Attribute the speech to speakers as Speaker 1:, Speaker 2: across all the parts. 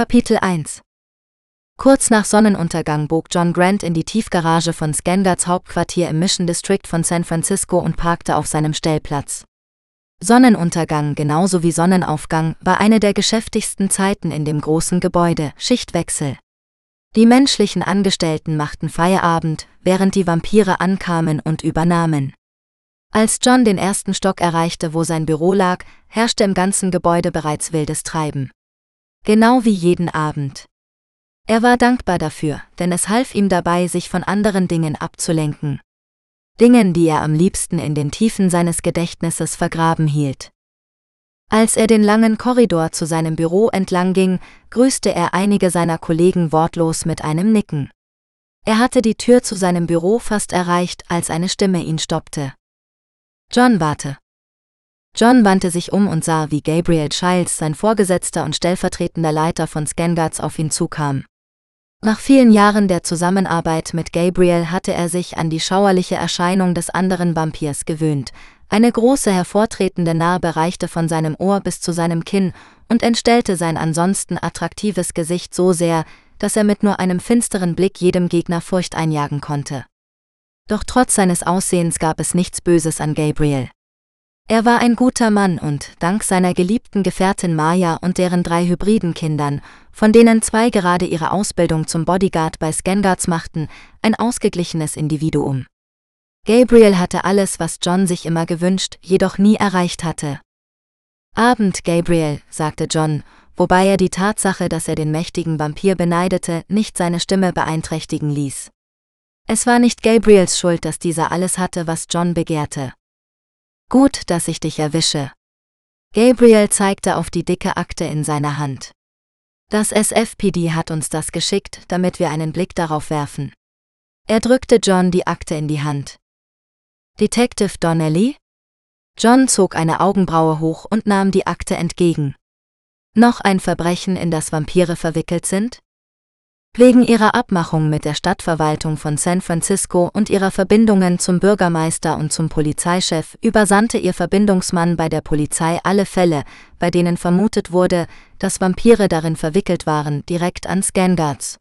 Speaker 1: Kapitel 1. Kurz nach Sonnenuntergang bog John Grant in die Tiefgarage von ScanGuards Hauptquartier im Mission District von San Francisco und parkte auf seinem Stellplatz. Sonnenuntergang genauso wie Sonnenaufgang war eine der geschäftigsten Zeiten in dem großen Gebäude, Schichtwechsel. Die menschlichen Angestellten machten Feierabend, während die Vampire ankamen und übernahmen. Als John den ersten Stock erreichte, wo sein Büro lag, herrschte im ganzen Gebäude bereits wildes Treiben. Genau wie jeden Abend. Er war dankbar dafür, denn es half ihm dabei, sich von anderen Dingen abzulenken. Dingen, die er am liebsten in den Tiefen seines Gedächtnisses vergraben hielt. Als er den langen Korridor zu seinem Büro entlang ging, grüßte er einige seiner Kollegen wortlos mit einem Nicken. Er hatte die Tür zu seinem Büro fast erreicht, als eine Stimme ihn stoppte. »John, warte.« John wandte sich um und sah, wie Gabriel Childs, sein Vorgesetzter und stellvertretender Leiter von ScanGuards, auf ihn zukam. Nach vielen Jahren der Zusammenarbeit mit Gabriel hatte er sich an die schauerliche Erscheinung des anderen Vampirs gewöhnt. Eine große hervortretende Narbe reichte von seinem Ohr bis zu seinem Kinn und entstellte sein ansonsten attraktives Gesicht so sehr, dass er mit nur einem finsteren Blick jedem Gegner Furcht einjagen konnte. Doch trotz seines Aussehens gab es nichts Böses an Gabriel. Er war ein guter Mann und, dank seiner geliebten Gefährtin Maya und deren 3 hybriden Kindern, von denen 2 gerade ihre Ausbildung zum Bodyguard bei ScanGuards machten, ein ausgeglichenes Individuum. Gabriel hatte alles, was John sich immer gewünscht, jedoch nie erreicht hatte. »Abend, Gabriel«, sagte John, wobei er die Tatsache, dass er den mächtigen Vampir beneidete, nicht seine Stimme beeinträchtigen ließ. Es war nicht Gabriels Schuld, dass dieser alles hatte, was John begehrte. »Gut, dass ich dich erwische.« Gabriel zeigte auf die dicke Akte in seiner Hand. »Das SFPD hat uns das geschickt, damit wir einen Blick darauf werfen.« Er drückte John die Akte in die Hand. »Detective Donnelly?« John zog eine Augenbraue hoch und nahm die Akte entgegen. »Noch ein Verbrechen, in das Vampire verwickelt sind?« Wegen ihrer Abmachung mit der Stadtverwaltung von San Francisco und ihrer Verbindungen zum Bürgermeister und zum Polizeichef übersandte ihr Verbindungsmann bei der Polizei alle Fälle, bei denen vermutet wurde, dass Vampire darin verwickelt waren, direkt an ScanGuards.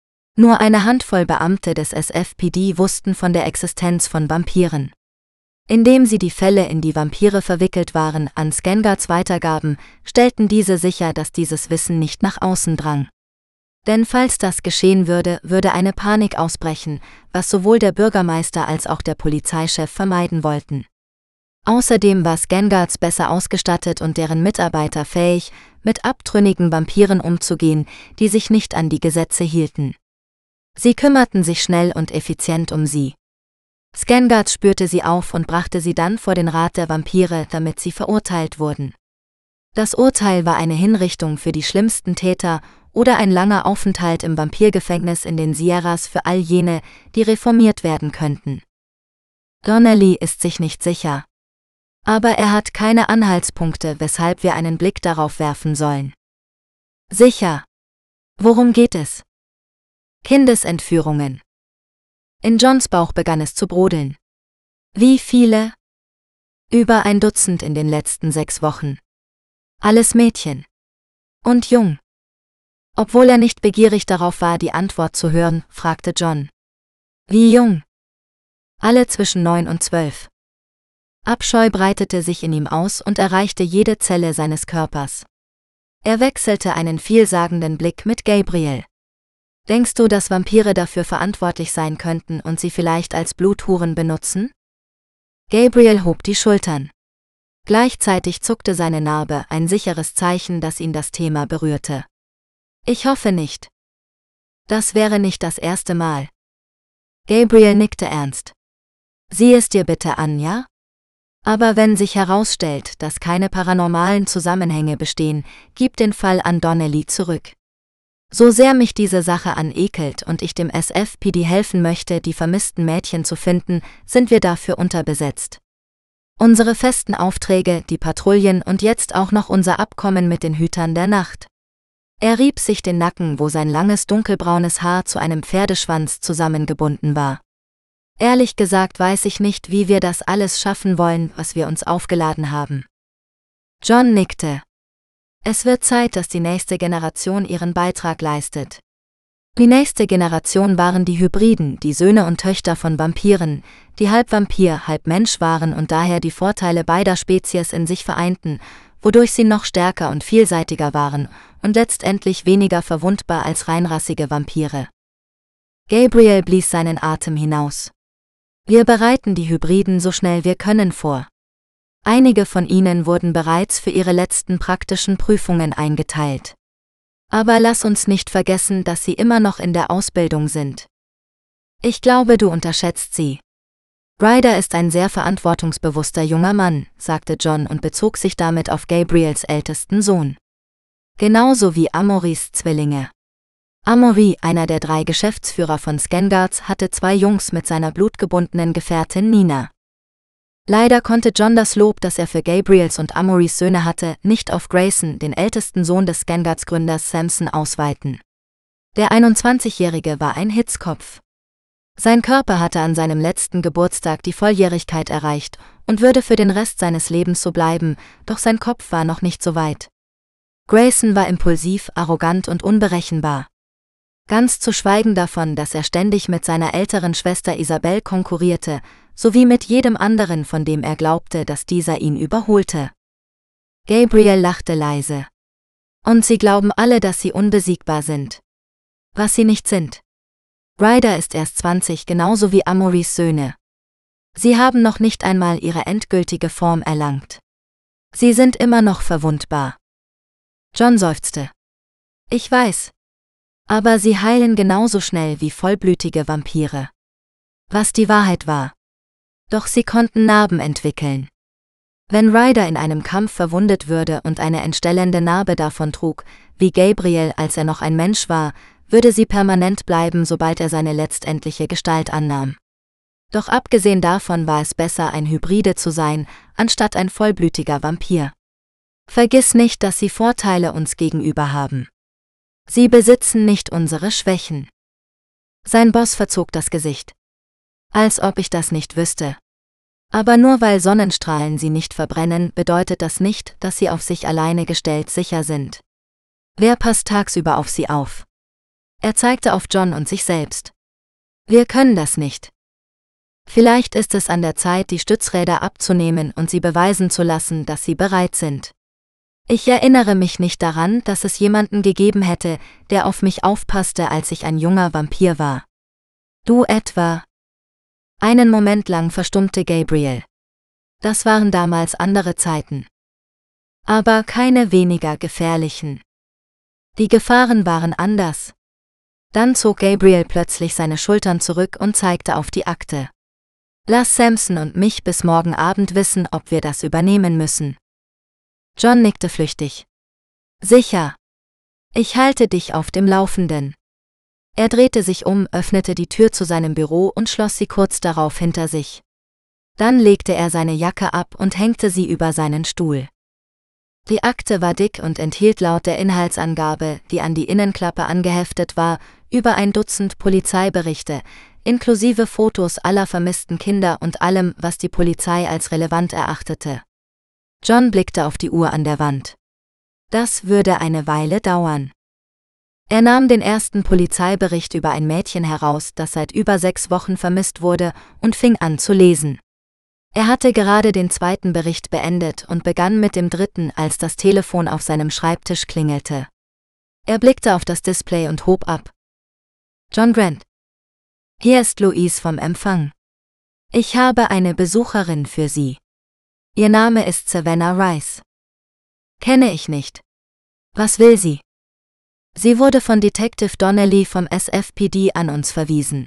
Speaker 1: Nur eine Handvoll Beamte des SFPD wussten von der Existenz von Vampiren. Indem sie die Fälle, in die Vampire verwickelt waren, an ScanGuards weitergaben, stellten diese sicher, dass dieses Wissen nicht nach außen drang. Denn falls das geschehen würde, würde eine Panik ausbrechen, was sowohl der Bürgermeister als auch der Polizeichef vermeiden wollten. Außerdem war ScanGuards besser ausgestattet und deren Mitarbeiter fähig, mit abtrünnigen Vampiren umzugehen, die sich nicht an die Gesetze hielten. Sie kümmerten sich schnell und effizient um sie. ScanGuards spürte sie auf und brachte sie dann vor den Rat der Vampire, damit sie verurteilt wurden. Das Urteil war eine Hinrichtung für die schlimmsten Täter oder ein langer Aufenthalt im Vampirgefängnis in den Sierras für all jene, die reformiert werden könnten. Donnelly ist sich nicht sicher. Aber er hat keine Anhaltspunkte, weshalb wir einen Blick darauf werfen sollen. Sicher. Worum geht es? Kindesentführungen. In Johns Bauch begann es zu brodeln. Wie viele? Über 1 Dutzend in den letzten 6 Wochen. Alles Mädchen. Und jung. Obwohl er nicht begierig darauf war, die Antwort zu hören, fragte John. Wie jung? Alle zwischen 9 und 12. Abscheu breitete sich in ihm aus und erreichte jede Zelle seines Körpers. Er wechselte einen vielsagenden Blick mit Gabriel. Denkst du, dass Vampire dafür verantwortlich sein könnten und sie vielleicht als Bluthuren benutzen? Gabriel hob die Schultern. Gleichzeitig zuckte seine Narbe, ein sicheres Zeichen, dass ihn das Thema berührte. Ich hoffe nicht. Das wäre nicht das erste Mal. Gabriel nickte ernst. Sieh es dir bitte an, ja? Aber wenn sich herausstellt, dass keine paranormalen Zusammenhänge bestehen, gib den Fall an Donnelly zurück. So sehr mich diese Sache anekelt und ich dem SFPD helfen möchte, die vermissten Mädchen zu finden, sind wir dafür unterbesetzt. Unsere festen Aufträge, die Patrouillen und jetzt auch noch unser Abkommen mit den Hütern der Nacht. Er rieb sich den Nacken, wo sein langes dunkelbraunes Haar zu einem Pferdeschwanz zusammengebunden war. Ehrlich gesagt weiß ich nicht, wie wir das alles schaffen wollen, was wir uns aufgeladen haben. John nickte. Es wird Zeit, dass die nächste Generation ihren Beitrag leistet. Die nächste Generation waren die Hybriden, die Söhne und Töchter von Vampiren, die halb Vampir, halb Mensch waren und daher die Vorteile beider Spezies in sich vereinten, wodurch sie noch stärker und vielseitiger waren und letztendlich weniger verwundbar als reinrassige Vampire. Gabriel blies seinen Atem hinaus. Wir bereiten die Hybriden so schnell wir können vor. Einige von ihnen wurden bereits für ihre letzten praktischen Prüfungen eingeteilt. Aber lass uns nicht vergessen, dass sie immer noch in der Ausbildung sind. Ich glaube, du unterschätzt sie. Ryder ist ein sehr verantwortungsbewusster junger Mann, sagte John und bezog sich damit auf Gabriels ältesten Sohn. Genauso wie Amorys Zwillinge. Amory, einer der 3 Geschäftsführer von Scanguards, hatte 2 Jungs mit seiner blutgebundenen Gefährtin Nina. Leider konnte John das Lob, das er für Gabriels und Amorys Söhne hatte, nicht auf Grayson, den ältesten Sohn des Scanguards-Gründers Samson, ausweiten. Der 21-Jährige war ein Hitzkopf. Sein Körper hatte an seinem letzten Geburtstag die Volljährigkeit erreicht und würde für den Rest seines Lebens so bleiben, doch sein Kopf war noch nicht so weit. Grayson war impulsiv, arrogant und unberechenbar. Ganz zu schweigen davon, dass er ständig mit seiner älteren Schwester Isabel konkurrierte, sowie mit jedem anderen, von dem er glaubte, dass dieser ihn überholte. Gabriel lachte leise. Und sie glauben alle, dass sie unbesiegbar sind. Was sie nicht sind. Ryder ist erst 20, genauso wie Amorys Söhne. Sie haben noch nicht einmal ihre endgültige Form erlangt. Sie sind immer noch verwundbar. John seufzte. Ich weiß. Aber sie heilen genauso schnell wie vollblütige Vampire. Was die Wahrheit war. Doch sie konnten Narben entwickeln. Wenn Ryder in einem Kampf verwundet würde und eine entstellende Narbe davon trug, wie Gabriel, als er noch ein Mensch war, würde sie permanent bleiben, sobald er seine letztendliche Gestalt annahm. Doch abgesehen davon war es besser, ein Hybride zu sein, anstatt ein vollblütiger Vampir. Vergiss nicht, dass sie Vorteile uns gegenüber haben. Sie besitzen nicht unsere Schwächen. Sein Boss verzog das Gesicht. Als ob ich das nicht wüsste. Aber nur weil Sonnenstrahlen sie nicht verbrennen, bedeutet das nicht, dass sie auf sich alleine gestellt sicher sind. Wer passt tagsüber auf sie auf? Er zeigte auf John und sich selbst. Wir können das nicht. Vielleicht ist es an der Zeit, die Stützräder abzunehmen und sie beweisen zu lassen, dass sie bereit sind. Ich erinnere mich nicht daran, dass es jemanden gegeben hätte, der auf mich aufpasste, als ich ein junger Vampir war. Du etwa? Einen Moment lang verstummte Gabriel. Das waren damals andere Zeiten. Aber keine weniger gefährlichen. Die Gefahren waren anders. Dann zog Gabriel plötzlich seine Schultern zurück und zeigte auf die Akte. Lass Samson und mich bis morgen Abend wissen, ob wir das übernehmen müssen. John nickte flüchtig. Sicher. Ich halte dich auf dem Laufenden. Er drehte sich um, öffnete die Tür zu seinem Büro und schloss sie kurz darauf hinter sich. Dann legte er seine Jacke ab und hängte sie über seinen Stuhl. Die Akte war dick und enthielt laut der Inhaltsangabe, die an die Innenklappe angeheftet war, über 1 Dutzend Polizeiberichte, inklusive Fotos aller vermissten Kinder und allem, was die Polizei als relevant erachtete. John blickte auf die Uhr an der Wand. Das würde eine Weile dauern. Er nahm den ersten Polizeibericht über ein Mädchen heraus, das seit über 6 Wochen vermisst wurde, und fing an zu lesen. Er hatte gerade den 2. Bericht beendet und begann mit dem 3., als das Telefon auf seinem Schreibtisch klingelte. Er blickte auf das Display und hob ab. John Grant. Hier ist Louise vom Empfang. Ich habe eine Besucherin für Sie. Ihr Name ist Savannah Rice. Kenne ich nicht. Was will sie? Sie wurde von Detective Donnelly vom SFPD an uns verwiesen.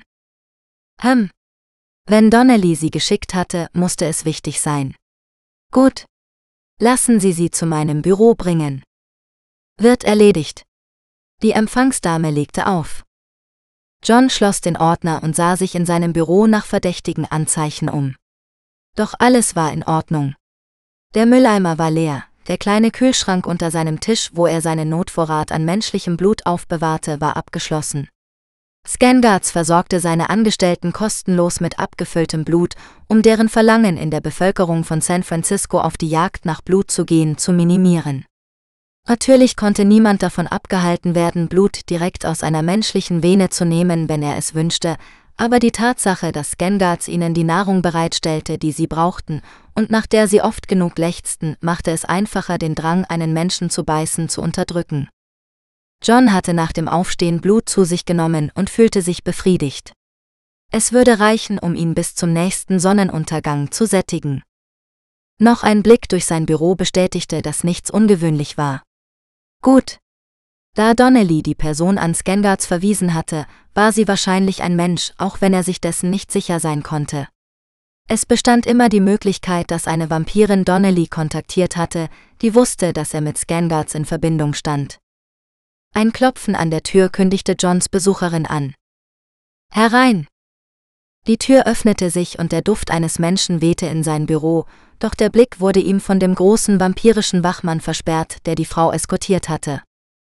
Speaker 1: Wenn Donnelly sie geschickt hatte, musste es wichtig sein. Gut. Lassen Sie sie zu meinem Büro bringen. Wird erledigt. Die Empfangsdame legte auf. John schloss den Ordner und sah sich in seinem Büro nach verdächtigen Anzeichen um. Doch alles war in Ordnung. Der Mülleimer war leer. Der kleine Kühlschrank unter seinem Tisch, wo er seinen Notvorrat an menschlichem Blut aufbewahrte, war abgeschlossen. Scanguards versorgte seine Angestellten kostenlos mit abgefülltem Blut, um deren Verlangen in der Bevölkerung von San Francisco auf die Jagd nach Blut zu gehen zu minimieren. Natürlich konnte niemand davon abgehalten werden, Blut direkt aus einer menschlichen Vene zu nehmen, wenn er es wünschte, aber die Tatsache, dass Scanguards ihnen die Nahrung bereitstellte, die sie brauchten und nach der sie oft genug lechzten, machte es einfacher, den Drang, einen Menschen zu beißen, zu unterdrücken. John hatte nach dem Aufstehen Blut zu sich genommen und fühlte sich befriedigt. Es würde reichen, um ihn bis zum nächsten Sonnenuntergang zu sättigen. Noch ein Blick durch sein Büro bestätigte, dass nichts ungewöhnlich war. Gut. Da Donnelly die Person an Scanguards verwiesen hatte, war sie wahrscheinlich ein Mensch, auch wenn er sich dessen nicht sicher sein konnte. Es bestand immer die Möglichkeit, dass eine Vampirin Donnelly kontaktiert hatte, die wusste, dass er mit Scanguards in Verbindung stand. Ein Klopfen an der Tür kündigte Johns Besucherin an. Herein! Die Tür öffnete sich und der Duft eines Menschen wehte in sein Büro, doch der Blick wurde ihm von dem großen vampirischen Wachmann versperrt, der die Frau eskortiert hatte.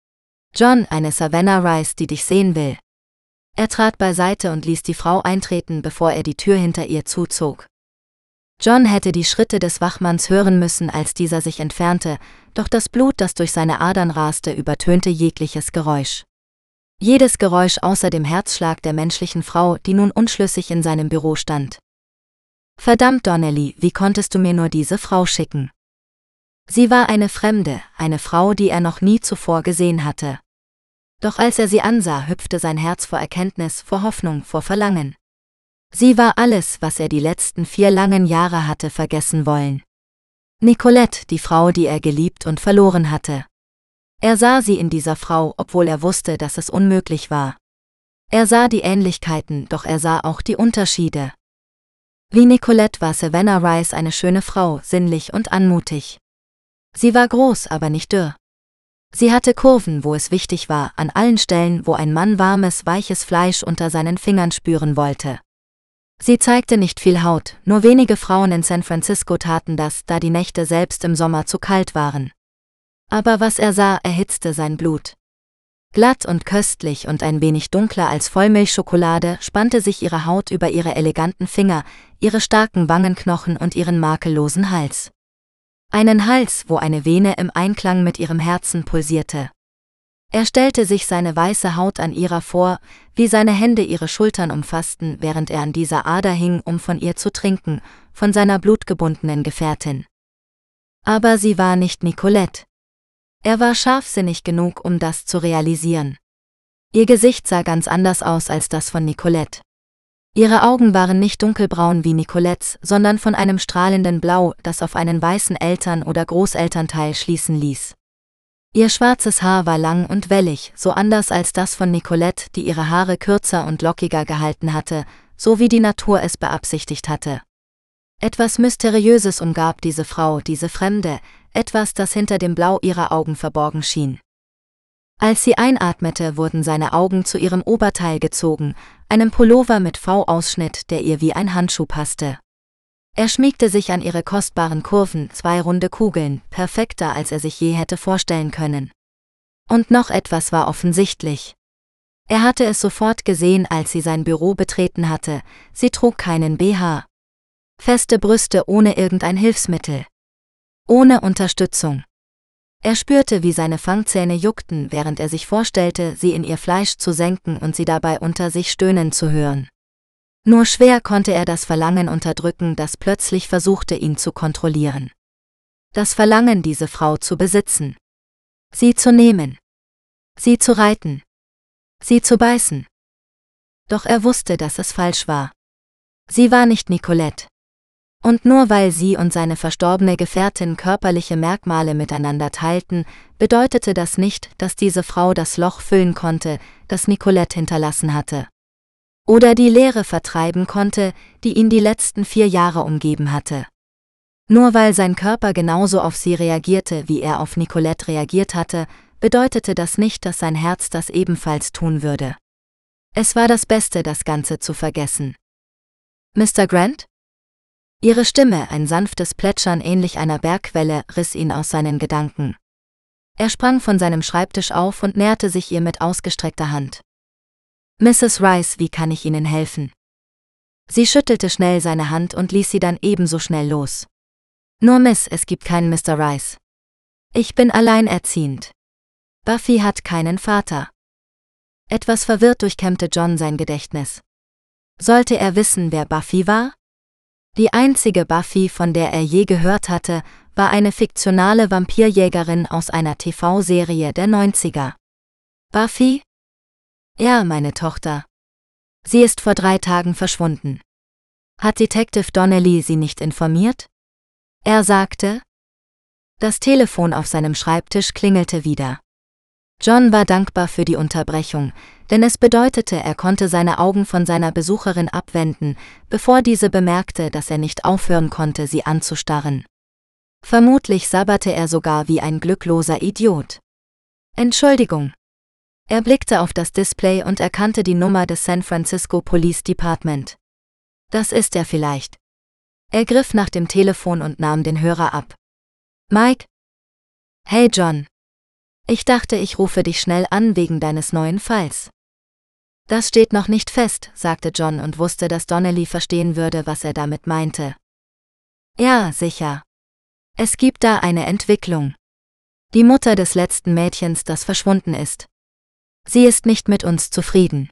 Speaker 1: John, eine Savannah Rice, die dich sehen will. Er trat beiseite und ließ die Frau eintreten, bevor er die Tür hinter ihr zuzog. John hätte die Schritte des Wachmanns hören müssen, als dieser sich entfernte, doch das Blut, das durch seine Adern raste, übertönte jegliches Geräusch. Jedes Geräusch außer dem Herzschlag der menschlichen Frau, die nun unschlüssig in seinem Büro stand. Verdammt, Donnelly, wie konntest du mir nur diese Frau schicken? Sie war eine Fremde, eine Frau, die er noch nie zuvor gesehen hatte. Doch als er sie ansah, hüpfte sein Herz vor Erkenntnis, vor Hoffnung, vor Verlangen. Sie war alles, was er die letzten 4 langen Jahre hatte vergessen wollen. Nicolette, die Frau, die er geliebt und verloren hatte. Er sah sie in dieser Frau, obwohl er wusste, dass es unmöglich war. Er sah die Ähnlichkeiten, doch er sah auch die Unterschiede. Wie Nicolette war Savannah Rice eine schöne Frau, sinnlich und anmutig. Sie war groß, aber nicht dürr. Sie hatte Kurven, wo es wichtig war, an allen Stellen, wo ein Mann warmes, weiches Fleisch unter seinen Fingern spüren wollte. Sie zeigte nicht viel Haut, nur wenige Frauen in San Francisco taten das, da die Nächte selbst im Sommer zu kalt waren. Aber was er sah, erhitzte sein Blut. Glatt und köstlich und ein wenig dunkler als Vollmilchschokolade spannte sich ihre Haut über ihre eleganten Finger, ihre starken Wangenknochen und ihren makellosen Hals. Einen Hals, wo eine Vene im Einklang mit ihrem Herzen pulsierte. Er stellte sich seine weiße Haut an ihrer vor, wie seine Hände ihre Schultern umfassten, während er an dieser Ader hing, um von ihr zu trinken, von seiner blutgebundenen Gefährtin. Aber sie war nicht Nicolette. Er war scharfsinnig genug, um das zu realisieren. Ihr Gesicht sah ganz anders aus als das von Nicolette. Ihre Augen waren nicht dunkelbraun wie Nicolettes, sondern von einem strahlenden Blau, das auf einen weißen Eltern- oder Großelternteil schließen ließ. Ihr schwarzes Haar war lang und wellig, so anders als das von Nicolette, die ihre Haare kürzer und lockiger gehalten hatte, so wie die Natur es beabsichtigt hatte. Etwas Mysteriöses umgab diese Frau, diese Fremde, etwas, das hinter dem Blau ihrer Augen verborgen schien. Als sie einatmete, wurden seine Augen zu ihrem Oberteil gezogen, einem Pullover mit V-Ausschnitt, der ihr wie ein Handschuh passte. Er schmiegte sich an ihre kostbaren Kurven, 2 runde Kugeln, perfekter als er sich je hätte vorstellen können. Und noch etwas war offensichtlich. Er hatte es sofort gesehen, als sie sein Büro betreten hatte, sie trug keinen BH. Feste Brüste ohne irgendein Hilfsmittel. Ohne Unterstützung. Er spürte, wie seine Fangzähne juckten, während er sich vorstellte, sie in ihr Fleisch zu senken und sie dabei unter sich stöhnen zu hören. Nur schwer konnte er das Verlangen unterdrücken, das plötzlich versuchte, ihn zu kontrollieren. Das Verlangen, diese Frau zu besitzen. Sie zu nehmen. Sie zu reiten. Sie zu beißen. Doch er wusste, dass es falsch war. Sie war nicht Nicolette. Und nur weil sie und seine verstorbene Gefährtin körperliche Merkmale miteinander teilten, bedeutete das nicht, dass diese Frau das Loch füllen konnte, das Nicolette hinterlassen hatte. Oder die Leere vertreiben konnte, die ihn die letzten 4 Jahre umgeben hatte. Nur weil sein Körper genauso auf sie reagierte, wie er auf Nicolette reagiert hatte, bedeutete das nicht, dass sein Herz das ebenfalls tun würde. Es war das Beste, das Ganze zu vergessen. Mr. Grant? Ihre Stimme, ein sanftes Plätschern ähnlich einer Bergquelle, riss ihn aus seinen Gedanken. Er sprang von seinem Schreibtisch auf und näherte sich ihr mit ausgestreckter Hand. Mrs. Rice, wie kann ich Ihnen helfen? Sie schüttelte schnell seine Hand und ließ sie dann ebenso schnell los. Nur Miss, es gibt keinen Mr. Rice. Ich bin alleinerziehend. Buffy hat keinen Vater. Etwas verwirrt durchkämmte John sein Gedächtnis. Sollte er wissen, wer Buffy war? Die einzige Buffy, von der er je gehört hatte, war eine fiktionale Vampirjägerin aus einer TV-Serie der 90er. Buffy? Ja, meine Tochter. Sie ist vor 3 Tagen verschwunden. Hat Detective Donnelly Sie nicht informiert? Er sagte. Das Telefon auf seinem Schreibtisch klingelte wieder. John war dankbar für die Unterbrechung, denn es bedeutete, er konnte seine Augen von seiner Besucherin abwenden, bevor diese bemerkte, dass er nicht aufhören konnte, sie anzustarren. Vermutlich sabberte er sogar wie ein glückloser Idiot. Entschuldigung. Er blickte auf das Display und erkannte die Nummer des San Francisco Police Department. Das ist er vielleicht. Er griff nach dem Telefon und nahm den Hörer ab. Mike? Hey John. Ich dachte, ich rufe dich schnell an wegen deines neuen Falls. Das steht noch nicht fest, sagte John und wusste, dass Donnelly verstehen würde, was er damit meinte. Ja, sicher. Es gibt da eine Entwicklung. Die Mutter des letzten Mädchens, das verschwunden ist. Sie ist nicht mit uns zufrieden.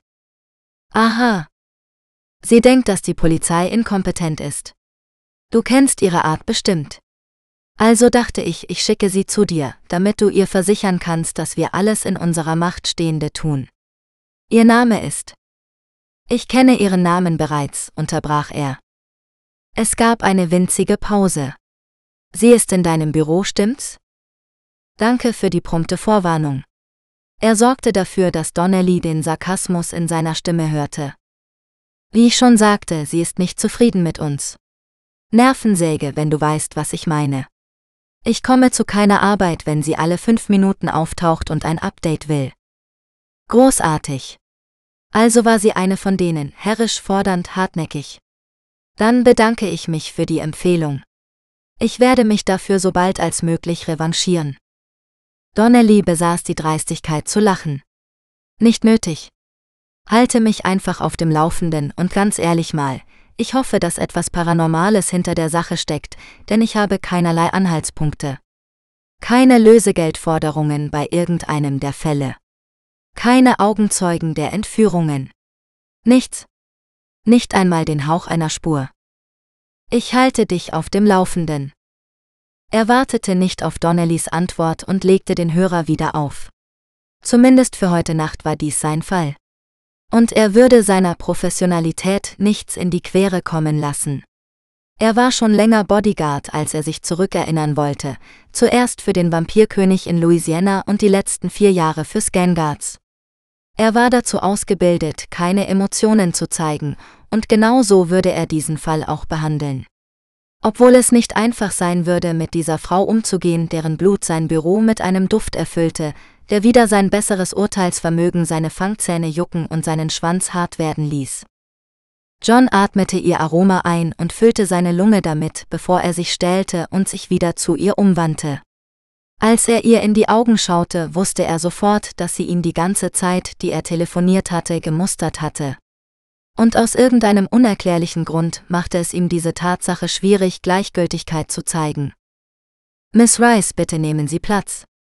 Speaker 1: Aha. Sie denkt, dass die Polizei inkompetent ist. Du kennst ihre Art bestimmt. Also dachte ich, ich schicke sie zu dir, damit du ihr versichern kannst, dass wir alles in unserer Macht Stehende tun. Ihr Name ist. Ich kenne ihren Namen bereits, unterbrach er. Es gab eine winzige Pause. Sie ist in deinem Büro, stimmt's? Danke für die prompte Vorwarnung. Er sorgte dafür, dass Donnelly den Sarkasmus in seiner Stimme hörte. Wie ich schon sagte, sie ist nicht zufrieden mit uns. Nervensäge, wenn du weißt, was ich meine. Ich komme zu keiner Arbeit, wenn sie alle 5 Minuten auftaucht und ein Update will. Großartig. Also war sie eine von denen, herrisch, fordernd, hartnäckig. Dann bedanke ich mich für die Empfehlung. Ich werde mich dafür so bald als möglich revanchieren. Donnelly besaß die Dreistigkeit zu lachen. Nicht nötig. Halte mich einfach auf dem Laufenden und ganz ehrlich mal, ich hoffe, dass etwas Paranormales hinter der Sache steckt, denn ich habe keinerlei Anhaltspunkte. Keine Lösegeldforderungen bei irgendeinem der Fälle. Keine Augenzeugen der Entführungen. Nichts. Nicht einmal den Hauch einer Spur. Ich halte dich auf dem Laufenden. Er wartete nicht auf Donnellys Antwort und legte den Hörer wieder auf. Zumindest für heute Nacht war dies sein Fall. Und er würde seiner Professionalität nichts in die Quere kommen lassen. Er war schon länger Bodyguard, als er sich zurückerinnern wollte, zuerst für den Vampirkönig in Louisiana und die letzten 4 Jahre für Scanguards. Er war dazu ausgebildet, keine Emotionen zu zeigen, und genau so würde er diesen Fall auch behandeln. Obwohl es nicht einfach sein würde, mit dieser Frau umzugehen, deren Blut sein Büro mit einem Duft erfüllte, der wider sein besseres Urteilsvermögen seine Fangzähne jucken und seinen Schwanz hart werden ließ. John atmete ihr Aroma ein und füllte seine Lunge damit, bevor er sich stellte und sich wieder zu ihr umwandte. Als er ihr in die Augen schaute, wusste er sofort, dass sie ihn die ganze Zeit, die er telefoniert hatte, gemustert hatte. Und aus irgendeinem unerklärlichen Grund machte es ihm diese Tatsache schwierig, Gleichgültigkeit zu zeigen. Miss Rice, bitte nehmen Sie Platz.